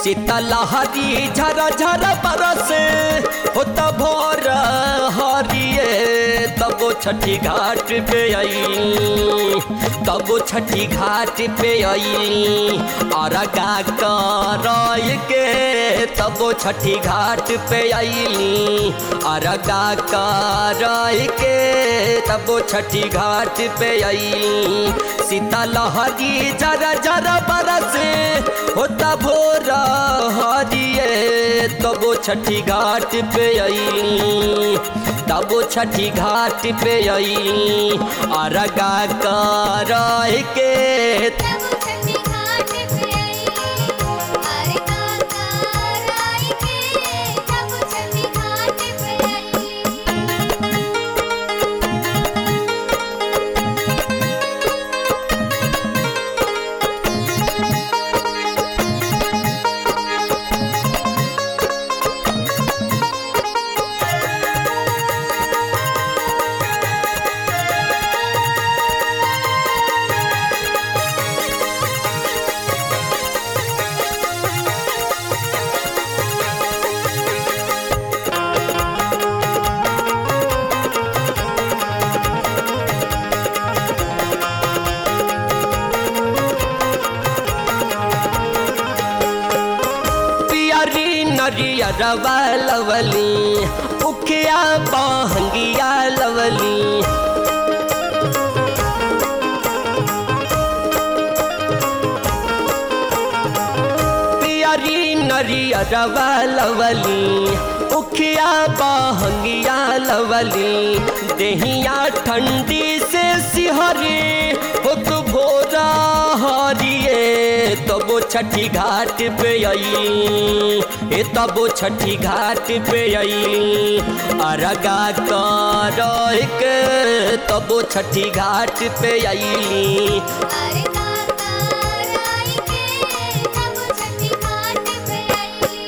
शीतलहरी झर झर बरसे होता भोर हरिए तबो छठी घाट पे आई, तबो छठी घाट पे आई अरगा कराय के तबो छठी घाट पे आई, अरगा कराय के तबो छठी घाट पे आई। शीतलहरी झर झर बरसे होता भोर हरिए तबो छठी घाट पे आई, तबो छठी घाट पे आई अरगा कराय के तबो छठी घाट पे आई, अरगा कराय के तबो छठी घाट पे आई। नरियरवा लवली उखिया बहंगिया लवली, पियरी नरियरवा लवली उखिया बहंगिया लवली, देहिया ठंडी से सिहरी होत भोरा हरिए तबो छठी घाट पे आई, तबो छठी घाट पे आई अरगा कराय के तबो छठी घाट पे आई। अरगा कराय के तबो छठी घाट पे आई।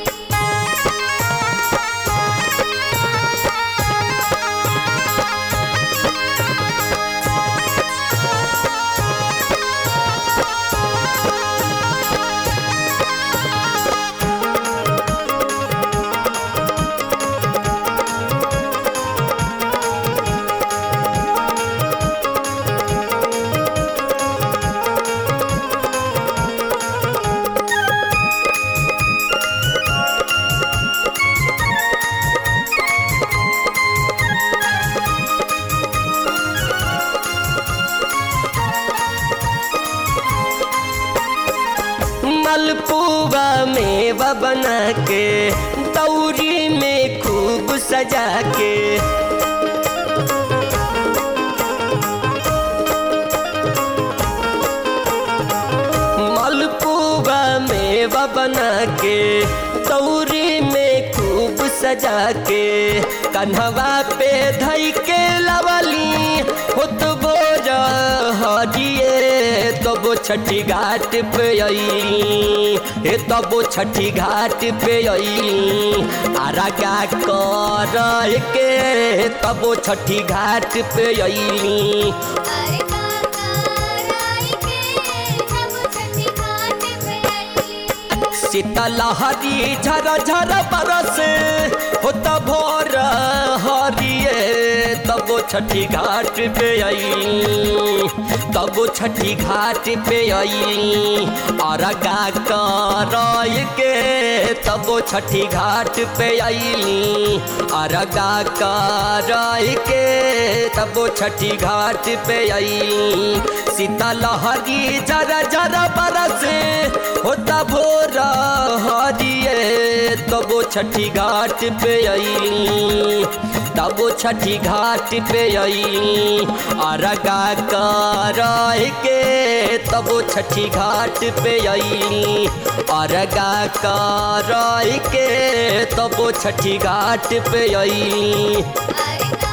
मलपुआ में बना के दौरी में खूब सजा के, मलपुआ में बना के दौरी में खूब सजा के कन्हवा पे धई के लवली होत बोर हरिए तबो छठी घाट पे आई, तबो छठी घाट पे आई अरगा कराय के तबो छठी घाट पे आई। अरगा कराय के तबो छठी घाट पे आई। शीतलहरी झर झर बरसे होता भोर हरिए तबो छठी घाट पे आई, तबो छठी घाट पे आई अरगा कराय के तबो छठी घाट पे आई, अरगा कराय के तबो छठी घाट पे आई। शीतलहरी झर झर बरसे होता भोर हरिए तबो छठी घाट पे आई, तबो छठी घाट पे आई अरगा कराय के तबो छठी घाट पे आई, अरगा कराय के तबो छठी घाट पे आई। अरगा